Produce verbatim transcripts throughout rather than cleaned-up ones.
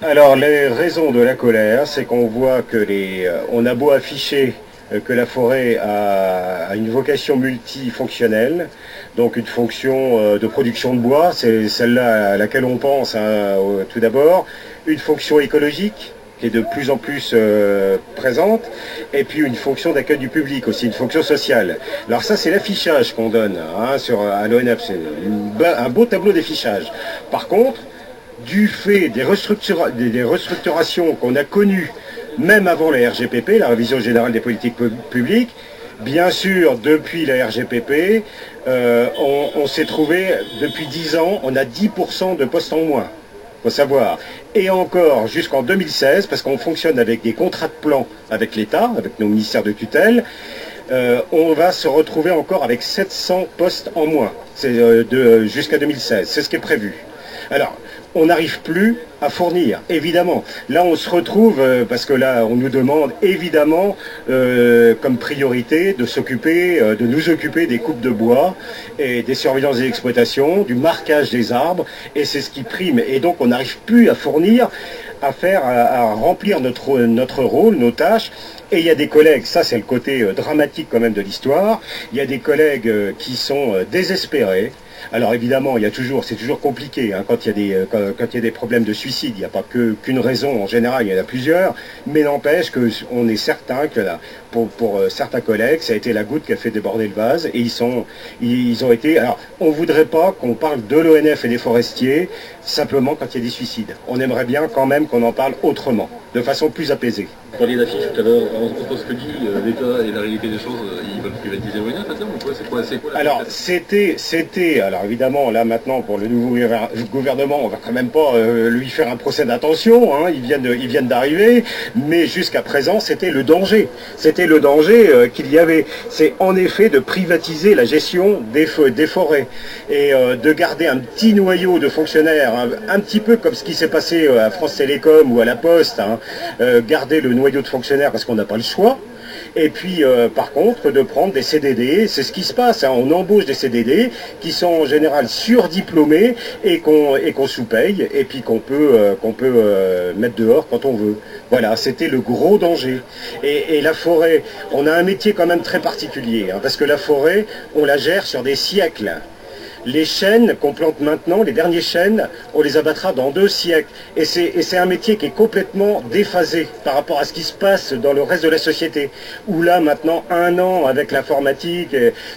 Alors, les raisons de la colère, c'est qu'on voit que les, euh, on a beau afficher euh, que la forêt a, a une vocation multifonctionnelle, donc une fonction euh, de production de bois, c'est celle-là à laquelle on pense hein, au- tout d'abord, une fonction écologique qui est de plus en plus euh, présente, et puis une fonction d'accueil du public aussi, une fonction sociale. Alors ça, c'est l'affichage qu'on donne hein, sur, à l'O N F, c'est une be- un beau tableau d'affichage. Par contre, du fait des, restructura des, des restructurations qu'on a connues, même avant la R G P P, la révision générale des politiques publiques, bien sûr, depuis la R G P P, euh, on, on s'est trouvé, depuis dix ans, on a dix pour cent de postes en moins. Faut savoir. Et encore jusqu'en deux mille seize, parce qu'on fonctionne avec des contrats de plan avec l'État, avec nos ministères de tutelle, euh, on va se retrouver encore avec sept cents postes en moins euh, jusqu'à deux mille seize. C'est ce qui est prévu. Alors, on n'arrive plus à fournir, évidemment. Là, on se retrouve, euh, parce que là, on nous demande, évidemment, euh, comme priorité, de s'occuper, euh, de nous occuper des coupes de bois, et des surveillances des exploitations, du marquage des arbres, et c'est ce qui prime. Et donc, on n'arrive plus à fournir, à faire, à, à remplir notre, notre rôle, nos tâches. Et il y a des collègues, ça c'est le côté euh, dramatique quand même de l'histoire, il y a des collègues euh, qui sont euh, désespérés. Alors évidemment, il y a toujours, c'est toujours compliqué hein, quand, il y a des, euh, quand, quand il y a des problèmes de suicide. Il n'y a pas que, qu'une raison, en général, il y en a plusieurs. Mais n'empêche qu'on est certain que là, pour, pour euh, certains collègues, ça a été la goutte qui a fait déborder le vase. Et ils, sont, ils, ils ont été... Alors, on ne voudrait pas qu'on parle de l'O N F et des forestiers simplement quand il y a des suicides. On aimerait bien quand même qu'on en parle autrement, de façon plus apaisée. Vous parliez d'affiches tout à l'heure, entre ce que dit euh, l'État et la réalité des choses, euh, ils veulent privatiser l'O N F à terme ou quoi? C'est quoi, c'est quoi la Alors c'était, c'était, alors évidemment là maintenant pour le nouveau gouvernement on va quand même pas euh, lui faire un procès d'intention, hein, ils viennent, ils viennent d'arriver, mais jusqu'à présent c'était le danger, c'était le danger euh, qu'il y avait, c'est en effet de privatiser la gestion des, des forêts et euh, de garder un petit noyau de fonctionnaires, un, un petit peu comme ce qui s'est passé à France Télécom ou à la Poste, hein, euh, garder le noyau de fonctionnaires parce qu'on n'a pas le choix. Et puis, euh, par contre, de prendre des C D D, c'est ce qui se passe, hein, on embauche des C D D qui sont en général surdiplômés et qu'on et qu'on sous-paye, et puis qu'on peut, euh, qu'on peut euh, mettre dehors quand on veut. Voilà, c'était le gros danger. Et, et la forêt, on a un métier quand même très particulier, hein, parce que la forêt, on la gère sur des siècles. Les chênes qu'on plante maintenant, les derniers chênes, on les abattra dans deux siècles. Et c'est un métier qui est complètement déphasé par rapport à ce qui se passe dans le reste de la société. Où là, maintenant, un an avec l'informatique,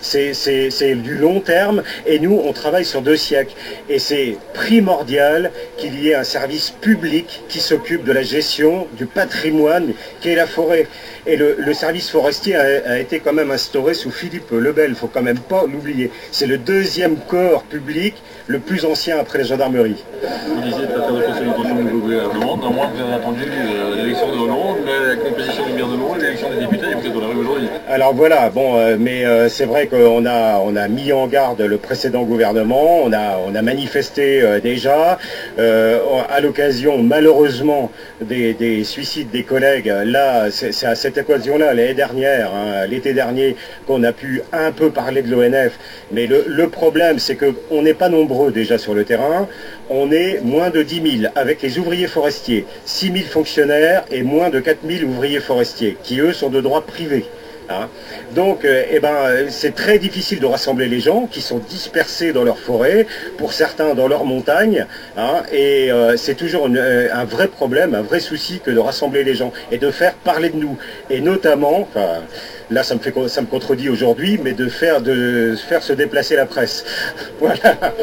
c'est du long terme. Et nous, on travaille sur deux siècles. Et c'est primordial qu'il y ait un service public qui s'occupe de la gestion du patrimoine qu'est la forêt. Et le, le service forestier a, a été quand même instauré sous Philippe le Bel, il ne faut quand même pas l'oublier. C'est le deuxième corps public le plus ancien après la gendarmerie. Vous disiez de pas faire de consolidation du nouveau gouvernement, néanmoins vous avez attendu euh, l'élection de Hollande, la composition du gouvernement et l'élection des députés, et vous êtes dans la rue aujourd'hui. Alors voilà, bon, euh, mais euh, c'est vrai qu'on a, on a mis en garde le précédent gouvernement, on a, on a manifesté euh, déjà, euh, à l'occasion malheureusement des, des suicides des collègues, là c'est à cette occasion-là, l'année dernière, hein, l'été dernier, qu'on a pu un peu parler de l'O N F, mais le, le problème c'est qu'on n'est pas nombreux déjà sur le terrain, on est moins de dix mille avec les ouvriers forestiers, six mille fonctionnaires et moins de quatre mille ouvriers forestiers, qui eux sont de droit privé. Hein. Donc euh, eh ben, c'est très difficile de rassembler les gens qui sont dispersés dans leur forêt, pour certains dans leurs montagnes, hein, et euh, c'est toujours une, un vrai problème, un vrai souci que de rassembler les gens et de faire parler de nous. Et notamment, enfin, là ça me, fait, ça me contredit aujourd'hui, mais de faire, de faire se déplacer la presse. Voilà.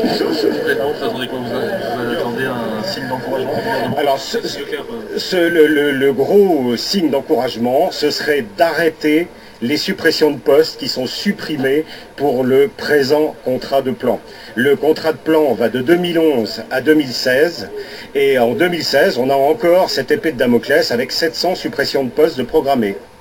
Vous attendez un signe d'encouragement? Alors, ce, ce, le, le, le gros signe d'encouragement, ce serait d'arrêter les suppressions de postes qui sont supprimées pour le présent contrat de plan. Le contrat de plan va de deux mille onze à deux mille seize, et en deux mille seize, on a encore cette épée de Damoclès avec sept cents suppressions de postes de programmés.